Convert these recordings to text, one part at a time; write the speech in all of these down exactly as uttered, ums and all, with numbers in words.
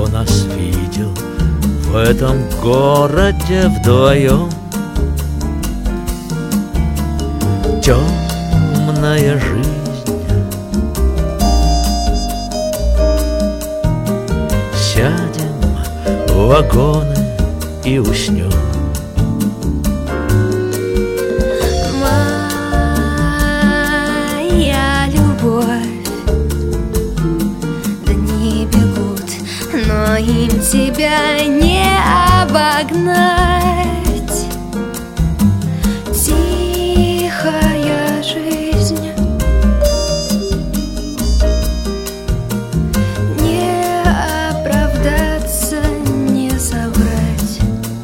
Кто нас видел в этом городе вдвоем? Темная жизнь. Сядем в вагоны и уснем. Моя любовь, дни бегут, но им тебя не обогнать. Тихая жизнь, не оправдаться, не соврать.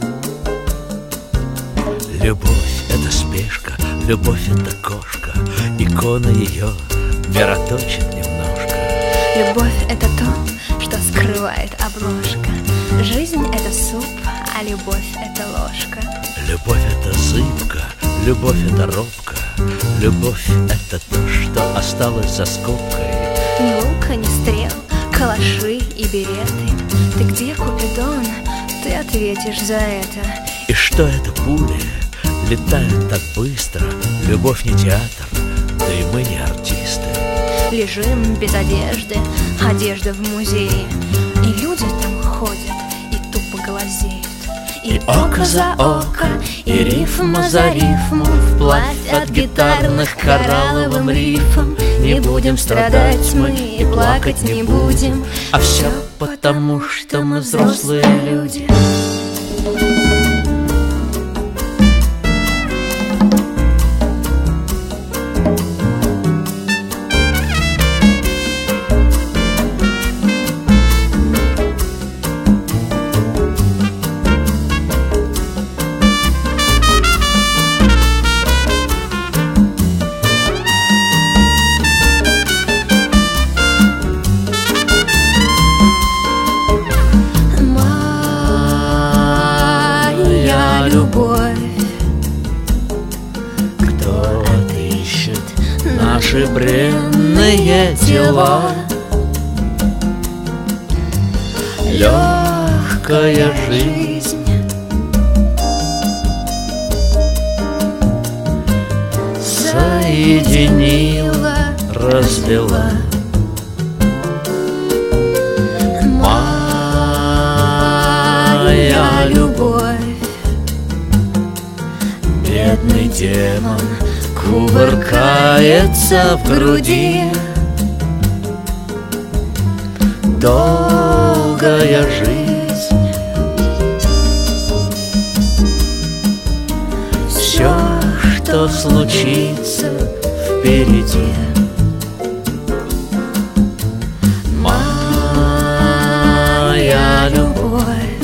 Любовь — это спешка, любовь — это кошка, икона ее мироточит немножко. Любовь — это то, что скрывает обложка. Жизнь — это суп, а любовь — это ложка. Любовь — это зыбка, любовь — это робка. Любовь — это то, что осталось за скобкой. Ни лука, ни стрел, калаши и береты. Ты где, Купидон? Ты ответишь за это. И что это пули летают так быстро? Любовь не театр, да и мы не артисты. Лежим без одежды, одежда в музее, и люди там ходят и тупо глазеют. И око за око, и рифма за рифму, вплавь от гитарных коралловым рифом. Не будем страдать мы и плакать не будем, а все потому, что мы взрослые люди. Любовь, кто отыщет наши бренные тела? Легкая жизнь, соединила, развела. Моя любовь, бедный демон кувыркается в груди. Долгая жизнь, все, что случится впереди. Моя любовь,